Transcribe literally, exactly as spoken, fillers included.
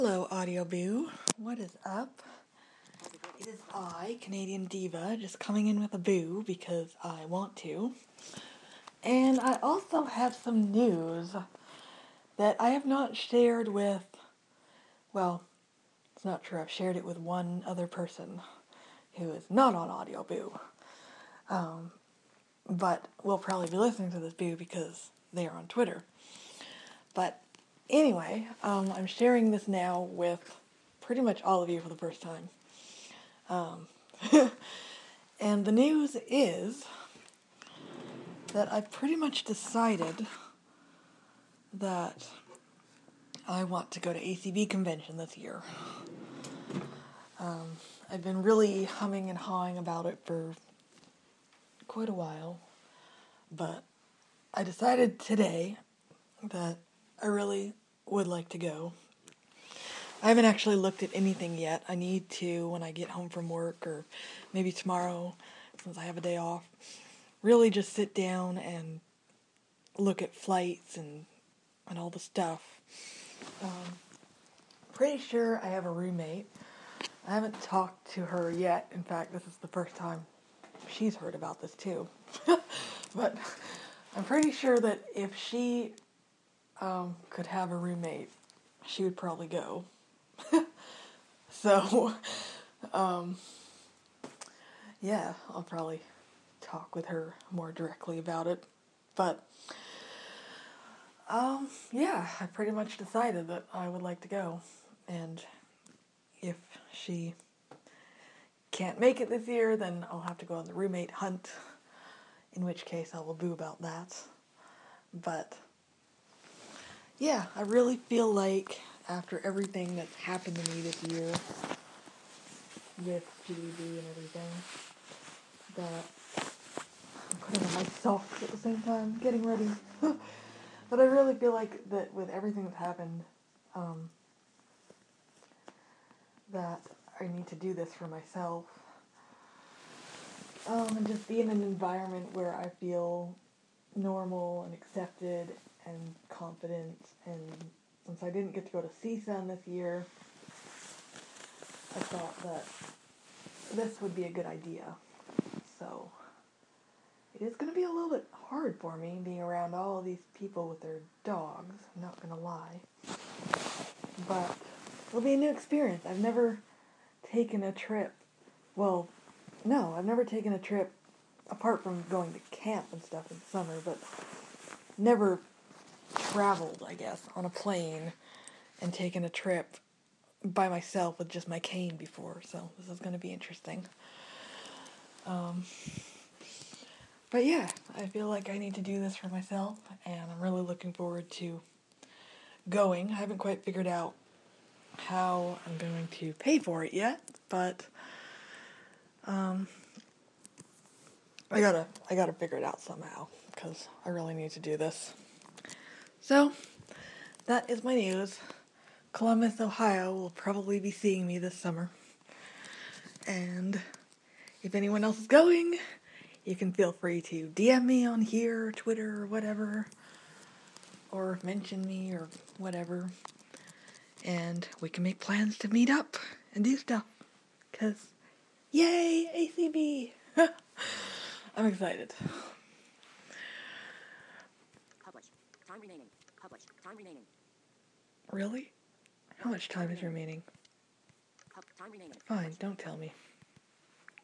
Hello, Audio Boo. What is up? It is I, Canadian Diva, just coming in with a boo because I want to. And I also have some news that I have not shared with, well, it's not true. I've shared it with one other person who is not on Audio Boo. Um, but will probably be listening to this boo because they are on Twitter. But anyway, um, I'm sharing this now with pretty much all of you for the first time. Um, and the news is that I've pretty much decided that I want to go to A C B convention this year. Um, I've been really humming and hawing about it for quite a while, but I decided today that I really would like to go. I haven't actually looked at anything yet. I need to when I get home from work, or maybe tomorrow, since I have a day off, really just sit down and look at flights and and all the stuff. Um, pretty sure I have a roommate. I haven't talked to her yet. In fact, this is the first time she's heard about this too. But I'm pretty sure that if she um, could have a roommate, she would probably go. So, um, yeah, I'll probably talk with her more directly about it. But, um, yeah, I pretty much decided that I would like to go. And if she can't make it this year, then I'll have to go on the roommate hunt, in which case I will boo about that. But, yeah, I really feel like after everything that's happened to me this year with G D B and everything, that I'm putting on my socks at the same time, getting ready. But I really feel like that with everything that's happened, um, that I need to do this for myself. Um, and just be in an environment where I feel normal and accepted and confident. And since I didn't get to go to C S U N this year, I thought that this would be a good idea. So it is going to be a little bit hard for me being around all of these people with their dogs, I'm not going to lie. But it'll be a new experience. I've never taken a trip, well, no, I've never taken a trip, apart from going to camp and stuff in the summer, but never traveled, I guess, on a plane and taken a trip by myself with just my cane before, so this is going to be interesting. Um, but yeah, I feel like I need to do this for myself, and I'm really looking forward to going. I haven't quite figured out how I'm going to pay for it yet, but um, I gotta, I gotta figure it out somehow, because I really need to do this. So, that is my news. Columbus, Ohio will probably be seeing me this summer. And if anyone else is going, you can feel free to D M me on here, or Twitter, or whatever. Or mention me, or whatever. And we can make plans to meet up and do stuff. Because, yay, A C B! I'm excited. Publish. Time remaining. Publish. Time remaining. Really? How much time is remaining? Time remaining. Fine, don't tell me.